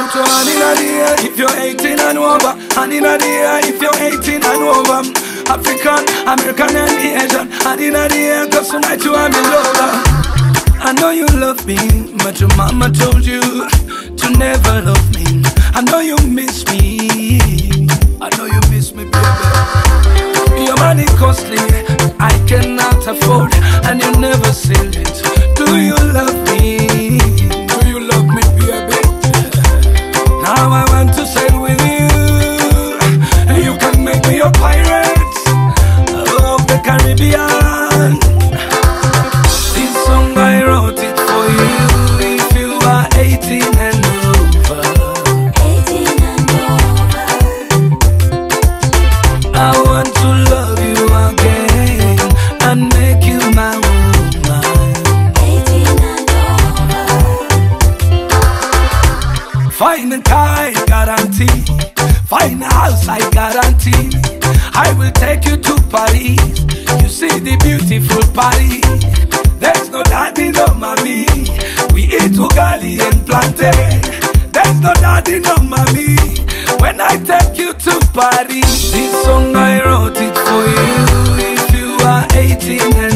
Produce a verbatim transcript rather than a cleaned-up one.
Put your hand in the air if you're eighteen and over. Hand in the air if you're eighteen and over. African, American and Asian. Hand in the air cause tonight you are my lover. I know you love me, but your mama told you to never love me. I know you miss me. I know you miss me, baby. Your money costly, I cannot afford, and you never said it. Do you love me? Do you love me, baby? Now I want to sail with you. You can make me a pirate of the Caribbean. This song I wrote it for you. If you are eighteen and over, eighteen and over. I want to love you again and make you my woman. eighteen and over. Find a car, I guarantee. Find a house, I guarantee. I will take you to Paris. You see the beautiful Paris. There's no daddy, no mommy. We eat ugali and plantain. There's no daddy, no mommy. When I take you to Paris, this song I wrote it for you. If you are eighteen and